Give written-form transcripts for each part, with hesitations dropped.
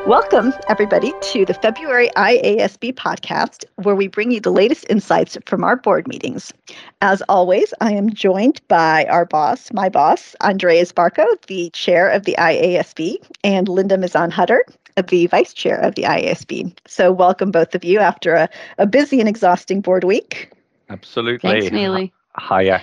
Welcome, everybody, to the February IASB podcast, where we bring you the latest insights from our board meetings. As always, I am joined by my boss, Andreas Barco, the chair of the IASB, and Linda Mizan-Hutter, the vice chair of the IASB. So welcome, both of you, after a busy and exhausting board week. Absolutely. Thanks, Neely. Hiya.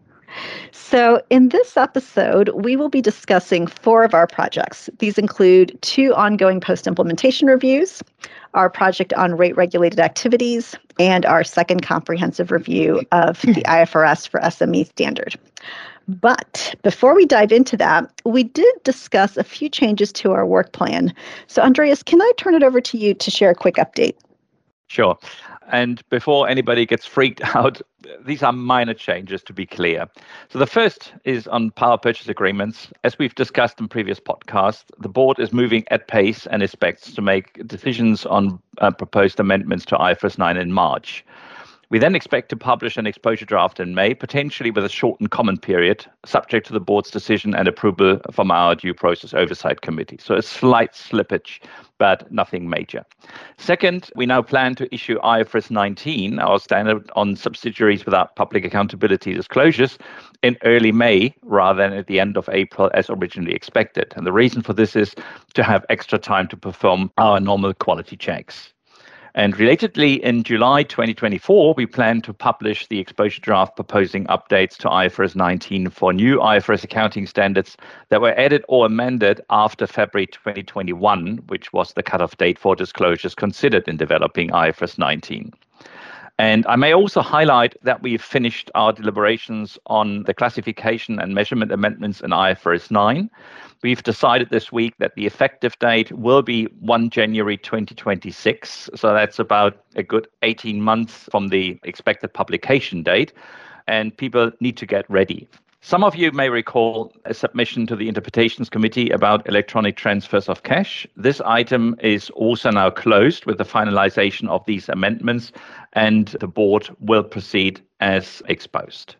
So in this episode, we will be discussing 4 of our projects. These include 2 ongoing post-implementation reviews, our project on rate-regulated activities, and our second comprehensive review of the IFRS for SME standard. But before we dive into that, we did discuss a few changes to our work plan. So Andreas, can I turn it over to you to share a quick update? Sure. And before anybody gets freaked out, these are minor changes, to be clear. So the first is on power purchase agreements. As we've discussed in previous podcasts, the board is moving at pace and expects to make decisions on proposed amendments to IFRS 9 in March. We then expect to publish an exposure draft in May, potentially with a shortened comment period, subject to the board's decision and approval from our due process oversight committee. So a slight slippage, but nothing major. Second, we now plan to issue IFRS 19, our standard on subsidiaries without public accountability disclosures, in early May rather than at the end of April as originally expected. And the reason for this is to have extra time to perform our normal quality checks. And relatedly, in July 2024, we plan to publish the exposure draft proposing updates to IFRS 19 for new IFRS accounting standards that were added or amended after February 2021, which was the cutoff date for disclosures considered in developing IFRS 19. And I may also highlight that we've finished our deliberations on the classification and measurement amendments in IFRS 9. We've decided this week that the effective date will be 1 January 2026. So that's about a good 18 months from the expected publication date. And people need to get ready. Some of you may recall a submission to the Interpretations Committee about electronic transfers of cash. This item is also now closed with the finalization of these amendments, and the board will proceed as exposed.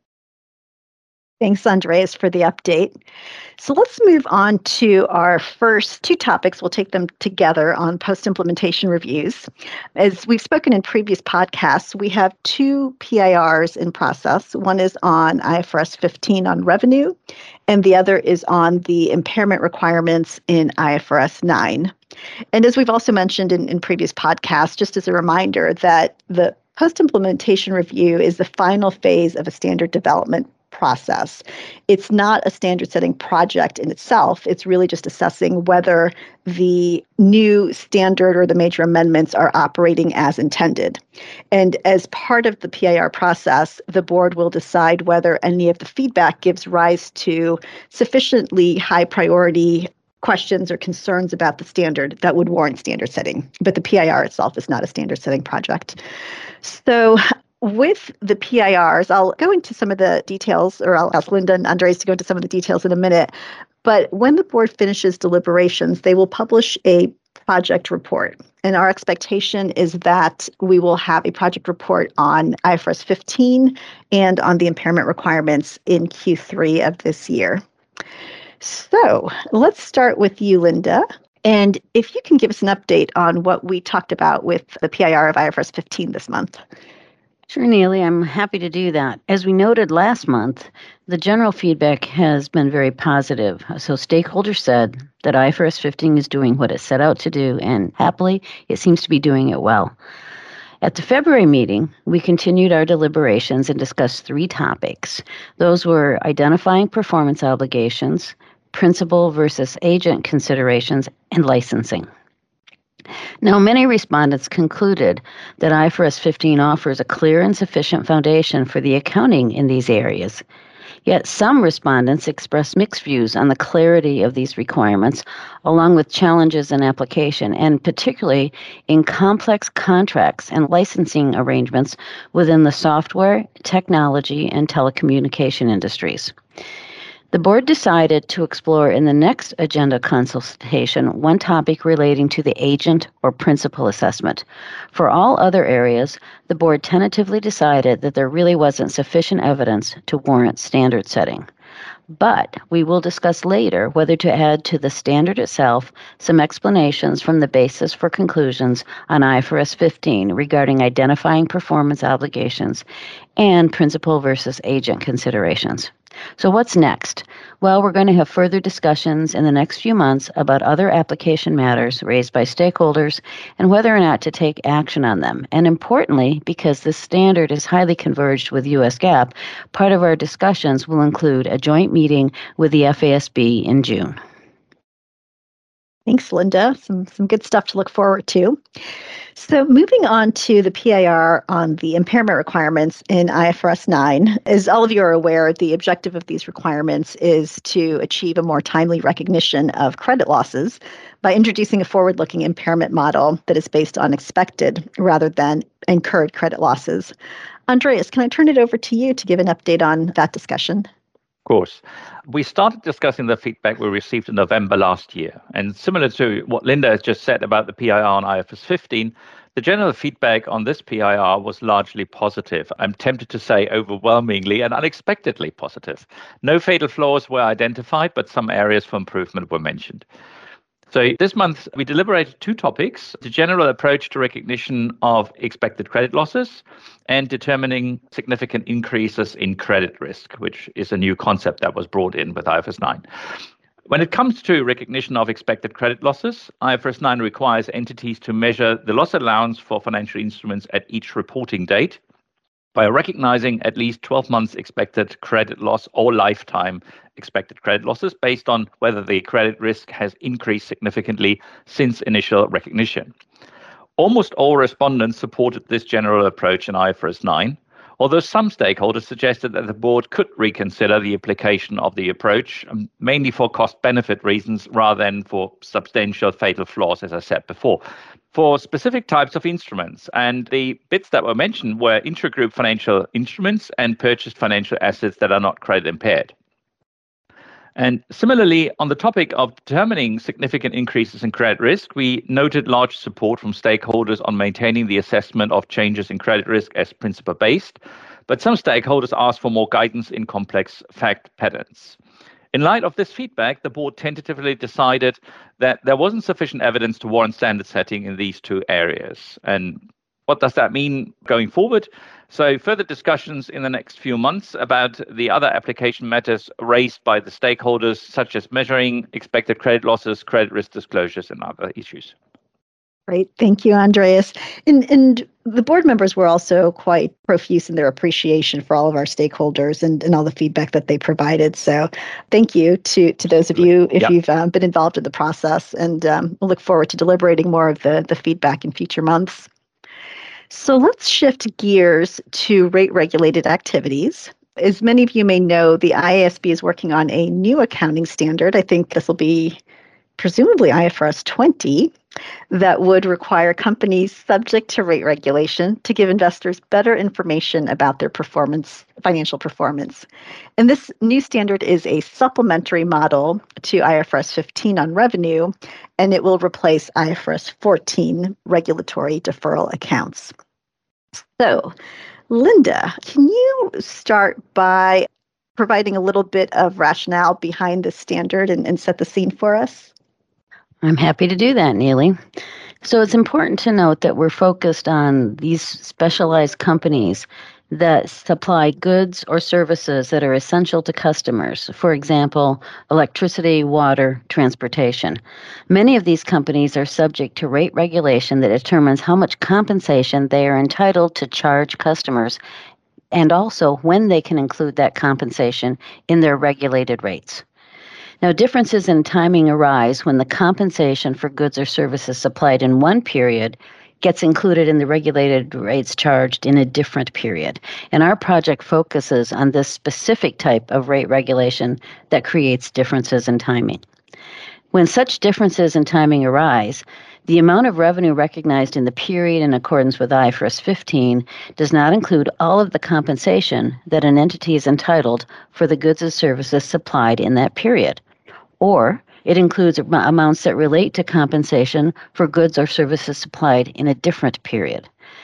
Thanks, Andreas, for the update. So let's move on to our first 2 topics. We'll take them together on post-implementation reviews. As we've spoken in previous podcasts, we have 2 PIRs in process. One is on IFRS 15 on revenue, and the other is on the impairment requirements in IFRS 9. And as we've also mentioned in previous podcasts, just as a reminder that the post-implementation review is the final phase of a standard development process. It's not a standard setting project in itself. It's really just assessing whether the new standard or the major amendments are operating as intended. And as part of the PIR process, the board will decide whether any of the feedback gives rise to sufficiently high priority questions or concerns about the standard that would warrant standard setting. But the PIR itself is not a standard setting project. So with the PIRs, I'll go into some of the details, or I'll ask Linda and Andreas to go into some of the details in a minute. But when the board finishes deliberations, they will publish a project report. And our expectation is that we will have a project report on IFRS 15 and on the impairment requirements in Q3 of this year. So let's start with you, Linda. And if you can give us an update on what we talked about with the PIR of IFRS 15 this month. Sure, Neely, I'm happy to do that. As we noted last month, the general feedback has been very positive. So stakeholders said that IFRS 15 is doing what it set out to do, and happily, it seems to be doing it well. At the February meeting, we continued our deliberations and discussed 3 topics. Those were identifying performance obligations, principal versus agent considerations, and licensing. Now, many respondents concluded that IFRS 15 offers a clear and sufficient foundation for the accounting in these areas. Yet some respondents expressed mixed views on the clarity of these requirements, along with challenges in application, and particularly in complex contracts and licensing arrangements within the software, technology, and telecommunication industries. The board decided to explore in the next agenda consultation one topic relating to the agent or principal assessment. For all other areas, the board tentatively decided that there really wasn't sufficient evidence to warrant standard setting. But we will discuss later whether to add to the standard itself some explanations from the basis for conclusions on IFRS 15 regarding identifying performance obligations and principal versus agent considerations. So what's next? Well, we're going to have further discussions in the next few months about other application matters raised by stakeholders and whether or not to take action on them. And importantly, because this standard is highly converged with US GAAP, part of our discussions will include a joint meeting with the FASB in June. Thanks, Linda. Some good stuff to look forward to. So moving on to the PIR on the impairment requirements in IFRS 9. As all of you are aware, the objective of these requirements is to achieve a more timely recognition of credit losses by introducing a forward-looking impairment model that is based on expected rather than incurred credit losses. Andreas, can I turn it over to you to give an update on that discussion? Of course. We started discussing the feedback we received in November last year. And similar to what Linda has just said about the PIR on IFRS 15, the general feedback on this PIR was largely positive. I'm tempted to say overwhelmingly and unexpectedly positive. No fatal flaws were identified, but some areas for improvement were mentioned. So this month, we deliberated two topics: the general approach to recognition of expected credit losses and determining significant increases in credit risk, which is a new concept that was brought in with IFRS 9. When it comes to recognition of expected credit losses, IFRS 9 requires entities to measure the loss allowance for financial instruments at each reporting date by recognizing at least 12 months expected credit loss or lifetime expected credit losses based on whether the credit risk has increased significantly since initial recognition. Almost all respondents supported this general approach in IFRS 9, although some stakeholders suggested that the board could reconsider the application of the approach, mainly for cost-benefit reasons rather than for substantial fatal flaws, as I said before, for specific types of instruments. And the bits that were mentioned were intragroup financial instruments and purchased financial assets that are not credit impaired. And similarly, on the topic of determining significant increases in credit risk, we noted large support from stakeholders on maintaining the assessment of changes in credit risk as principle-based, but some stakeholders asked for more guidance in complex fact patterns. In light of this feedback, the board tentatively decided that there wasn't sufficient evidence to warrant standard setting in these two areas. And what does that mean going forward? So further discussions in the next few months about the other application matters raised by the stakeholders, such as measuring expected credit losses, credit risk disclosures, and other issues. Great. Thank you, Andreas. And the board members were also quite profuse in their appreciation for all of our stakeholders and all the feedback that they provided. So thank you to those of you if you've been involved in the process. And we'll look forward to deliberating more of the feedback in future months. So let's shift gears to rate-regulated activities. As many of you may know, the IASB is working on a new accounting standard. I think this will be presumably IFRS 20, that would require companies subject to rate regulation to give investors better information about their financial performance. And this new standard is a supplementary model to IFRS 15 on revenue, and it will replace IFRS 14 regulatory deferral accounts. So, Linda, can you start by providing a little bit of rationale behind this standard and set the scene for us? I'm happy to do that, Neely. So it's important to note that we're focused on these specialized companies that supply goods or services that are essential to customers. For example, electricity, water, transportation. Many of these companies are subject to rate regulation that determines how much compensation they are entitled to charge customers and also when they can include that compensation in their regulated rates. Now, differences in timing arise when the compensation for goods or services supplied in one period gets included in the regulated rates charged in a different period. And our project focuses on this specific type of rate regulation that creates differences in timing. When such differences in timing arise, the amount of revenue recognized in the period in accordance with IFRS 15 does not include all of the compensation that an entity is entitled for the goods and services supplied in that period. Or it includes amounts that relate to compensation for goods or services supplied in a different period.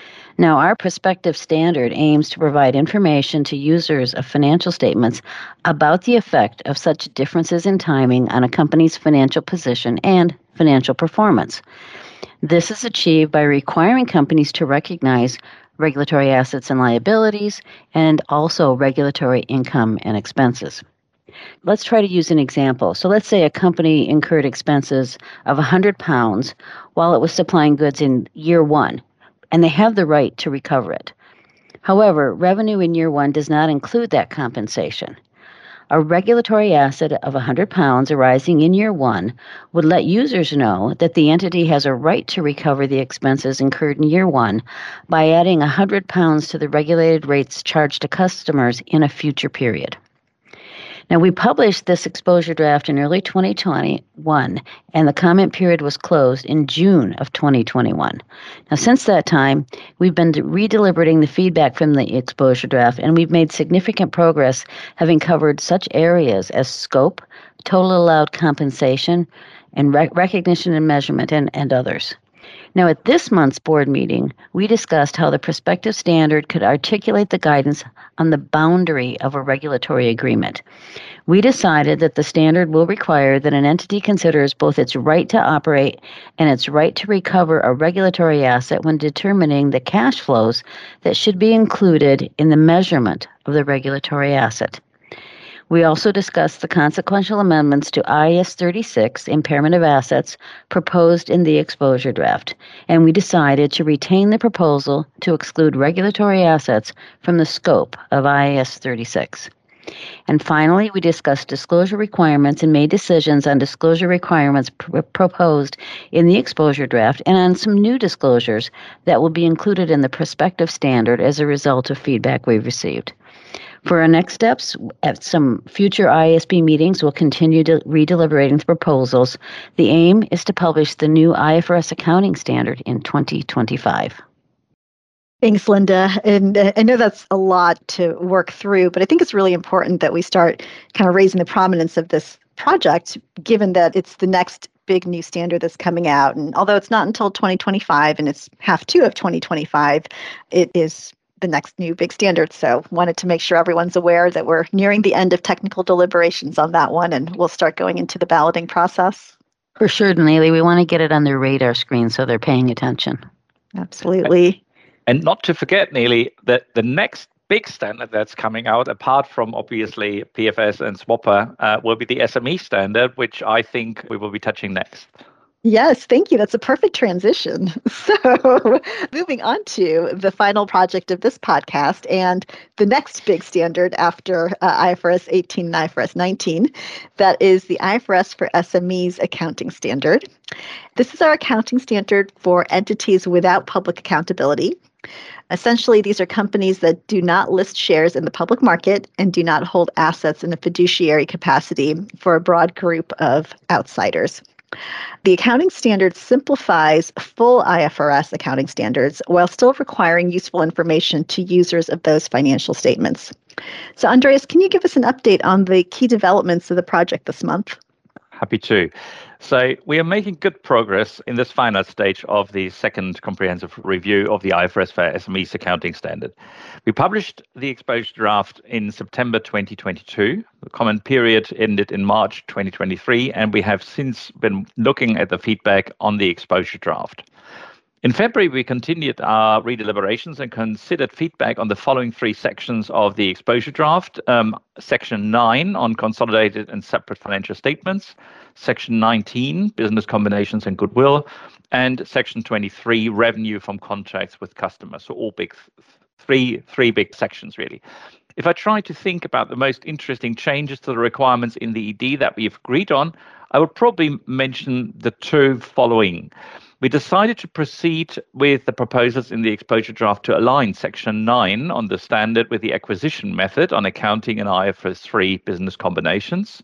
Now, our prospective standard aims to provide information to users of financial statements about the effect of such differences in timing on a company's financial position and financial performance. This is achieved by requiring companies to recognize regulatory assets and liabilities and also regulatory income and expenses. Let's try to use an example. So let's say a company incurred expenses of £100 while it was supplying goods in year one, and they have the right to recover it. However, revenue in year one does not include that compensation. A regulatory asset of £100 arising in year one would let users know that the entity has a right to recover the expenses incurred in year one by adding £100 to the regulated rates charged to customers in a future period. Now, we published this exposure draft in early 2021, and the comment period was closed in June of 2021. Now, since that time, we've been redeliberating the feedback from the exposure draft, and we've made significant progress, having covered such areas as scope, total allowed compensation, and recognition and measurement, and others. Now, at this month's board meeting, we discussed how the prospective standard could articulate the guidance on the boundary of a regulatory agreement. We decided that the standard will require that an entity considers both its right to operate and its right to recover a regulatory asset when determining the cash flows that should be included in the measurement of the regulatory asset. We also discussed the consequential amendments to IAS 36, impairment of assets, proposed in the exposure draft, and we decided to retain the proposal to exclude regulatory assets from the scope of IAS 36. And finally, we discussed disclosure requirements and made decisions on disclosure requirements proposed in the exposure draft and on some new disclosures that will be included in the prospective standard as a result of feedback we've received. For our next steps, at some future IASB meetings, we'll continue redeliberating the proposals. The aim is to publish the new IFRS accounting standard in 2025. Thanks, Linda. And I know that's a lot to work through, but I think it's really important that we start kind of raising the prominence of this project, given that it's the next big new standard that's coming out. And although it's not until 2025 and it's half two of 2025, it is the next new big standard. So wanted to make sure everyone's aware that we're nearing the end of technical deliberations on that one, and we'll start going into the balloting process. For sure, Neely, we want to get it on their radar screen so they're paying attention. Absolutely. And not to forget, Neely, that the next big standard that's coming out, apart from obviously PFS and SWOPR, will be the SME standard, which I think we will be touching next. Yes, thank you. That's a perfect transition. So moving on to the final project of this podcast and the next big standard after IFRS 18 and IFRS 19, that is the IFRS for SMEs accounting standard. This is our accounting standard for entities without public accountability. Essentially, these are companies that do not list shares in the public market and do not hold assets in a fiduciary capacity for a broad group of outsiders. The accounting standard simplifies full IFRS accounting standards while still requiring useful information to users of those financial statements. So, Andreas, can you give us an update on the key developments of the project this month? Happy to. So we are making good progress in this final stage of the second comprehensive review of the IFRS for SMEs accounting standard. We published the exposure draft in September 2022. The comment period ended in March 2023, and we have since been looking at the feedback on the exposure draft. In February, we continued our redeliberations and considered feedback on the following three sections of the exposure draft. Section 9 on consolidated and separate financial statements, Section 19, business combinations and goodwill, and Section 23, revenue from contracts with customers. So all big, three big sections, really. If I try to think about the most interesting changes to the requirements in the ED that we've agreed on, I would probably mention the two following. We decided to proceed with the proposals in the exposure draft to align Section 9 on the standard with the acquisition method on accounting and IFRS 3 business combinations.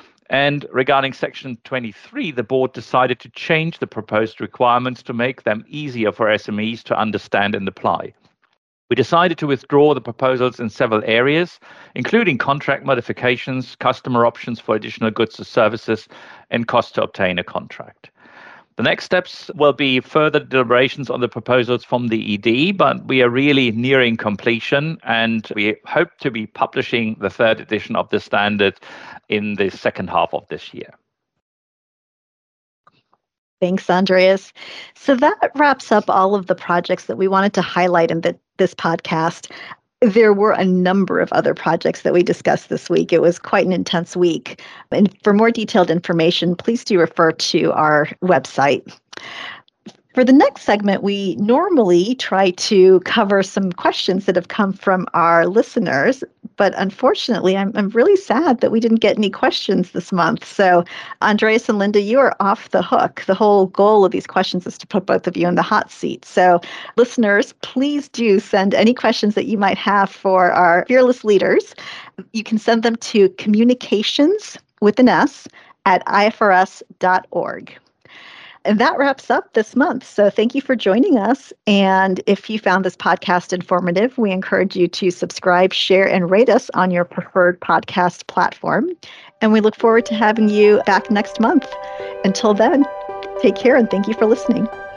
And regarding Section 23, the board decided to change the proposed requirements to make them easier for SMEs to understand and apply. We decided to withdraw the proposals in several areas, including contract modifications, customer options for additional goods or services, and cost to obtain a contract. The next steps will be further deliberations on the proposals from the ED, but we are really nearing completion, and we hope to be publishing the third edition of the standard in the second half of this year. Thanks, Andreas. So that wraps up all of the projects that we wanted to highlight in this podcast. There were a number of other projects that we discussed this week. It was quite an intense week. And for more detailed information, please do refer to our website. For the next segment, we normally try to cover some questions that have come from our listeners, but unfortunately, I'm really sad that we didn't get any questions this month. So, Andreas and Linda, you are off the hook. The whole goal of these questions is to put both of you in the hot seat. So, listeners, please do send any questions that you might have for our fearless leaders. You can send them to communications@ifrs.org. And that wraps up this month. So thank you for joining us. And if you found this podcast informative, we encourage you to subscribe, share, and rate us on your preferred podcast platform. And we look forward to having you back next month. Until then, take care and thank you for listening.